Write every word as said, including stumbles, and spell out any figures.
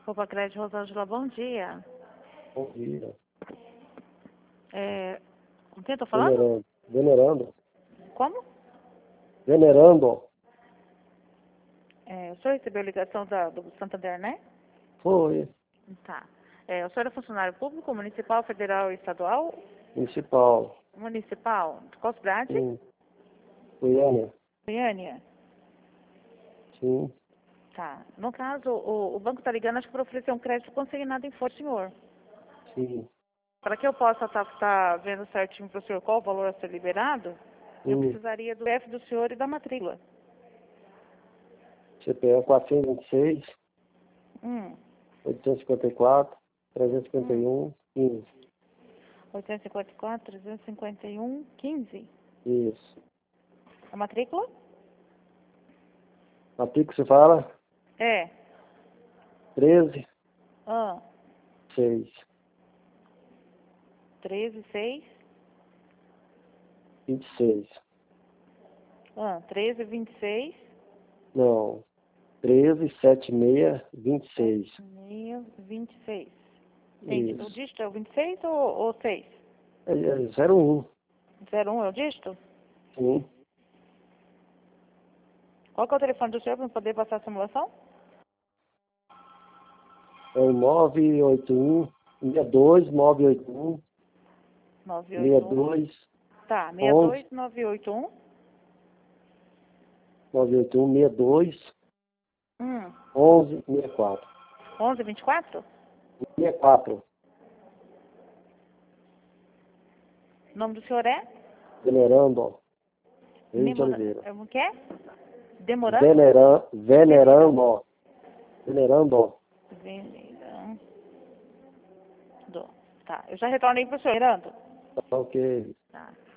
Copa Crédito Rosângela, bom dia. Bom dia. É, com quem eu tô falando? Venerando. Venerando. Como? Venerando. É, o senhor recebeu ligação da, do Santander, né? Foi. Tá. É, o senhor é funcionário público, municipal, federal e estadual? Municipal. Municipal. De qual cidade? Sim. Goiânia. Goiânia. Sim. Tá. No caso, o, o banco está ligando, acho que para oferecer um crédito consignado em força, senhor. Sim. Para que eu possa estar vendo certinho para o senhor qual o valor a ser liberado, eu Sim. precisaria do C P F do senhor e da matrícula. C P F quatrocentos e vinte e seis, Hum. oitocentos e cinquenta e quatro, trezentos e cinquenta e Hum. um, quinze. oitocentos e cinquenta e quatro, trezentos e cinquenta e um, quinze. Isso. A matrícula? A pico você fala? É. treze, Ah. seis, treze, seis. vinte e seis. Ah. treze, vinte e seis. Não. treze, setenta e seis, vinte e seis. seis, vinte e seis. Tem, o Isso. dígito é o vinte e seis ou, ou seis? É, é zero um. zero um é o dígito? Sim. Qual que é o telefone do senhor para poder passar a simulação? É o nove oito um, sessenta e dois, nove oito um, nove oito sessenta e um. dois, Tá, seis onze, dois nove oito um. nove oito um, sessenta e dois, Hum. onze, sessenta e quatro. onze vinte e quatro? sessenta e quatro. O nome do senhor é? Venerando. Reis de Nemora... Oliveira. é o que é? Demorando? Veneran, venerando. Venerando. Venerando. Tá, eu já retornei para o senhor, Venerando. Ok. Tá.